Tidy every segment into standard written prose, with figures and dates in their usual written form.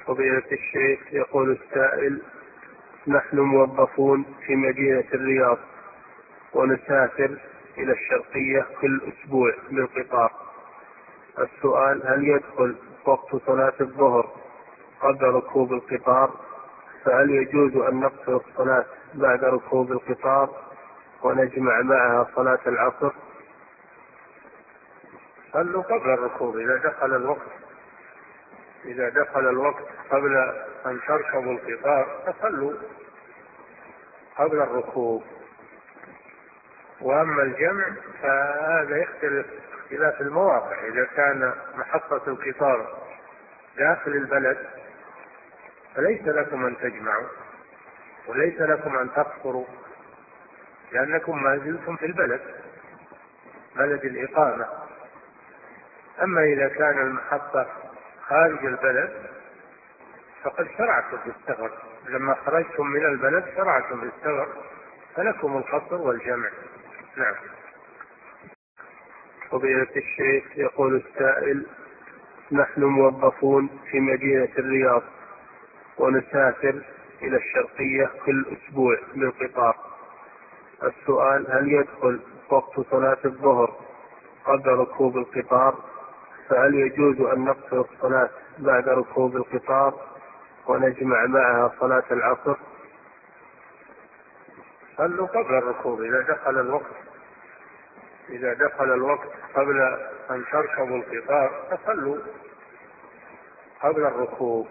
فضيلة الشيخ، يقول السائل: نحن موظفون في مدينة الرياض ونسافر إلى الشرقية كل أسبوع بالقطار. السؤال: هل يدخل وقت صلاة الظهر قبل ركوب القطار؟ فهل يجوز أن نقصر الصلاة بعد ركوب القطار ونجمع معها صلاة العصر؟ صلوا قبل الركوب إذا دخل الوقت قبل أن تركبوا القطار فصلوا قبل الركوب. وأما الجمع فهذا يختلف اختلاف المواقع. إذا كان محطة القطار داخل البلد فليس لكم أن تجمعوا وليس لكم أن تقصروا، لأنكم ما زلتم في بلد الإقامة. أما إذا كان المحطة خارج البلد فقد شرعتم في السفر، لما خرجتم من البلد شرعتم في السفر، فلكم القصر والجمع. نعم. فضيلة الشيخ، يقول السائل: نحن موظفون في مدينة الرياض ونسافر إلى الشرقية كل أسبوع بالقطار. السؤال: هل يدخل وقت صلاة الظهر قبل ركوب القطار؟ فهل يجوز أن نقصر الصلاة بعد ركوب القطار ونجمع معها صلاة العصر؟ صلوا قبل الركوب إذا دخل الوقت قبل أن تركبوا القطار فصلوا قبل الركوب.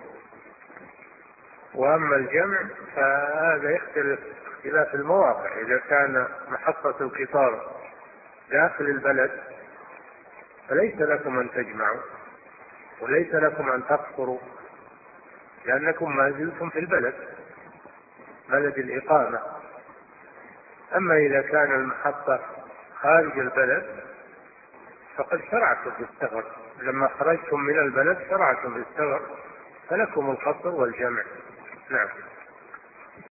وأما الجمع فهذا يختلف اختلاف المواقع. إذا كان محطة القطار داخل البلد فليس لكم أن تجمعوا وليس لكم أن تقصروا، لأنكم ما زلتم في بلد الإقامة. أما إذا كان المحطة خارج البلد فقد شرعتم في السفر، لما خرجتم من البلد شرعتم في السفر، فلكم القصر والجمع. نعم.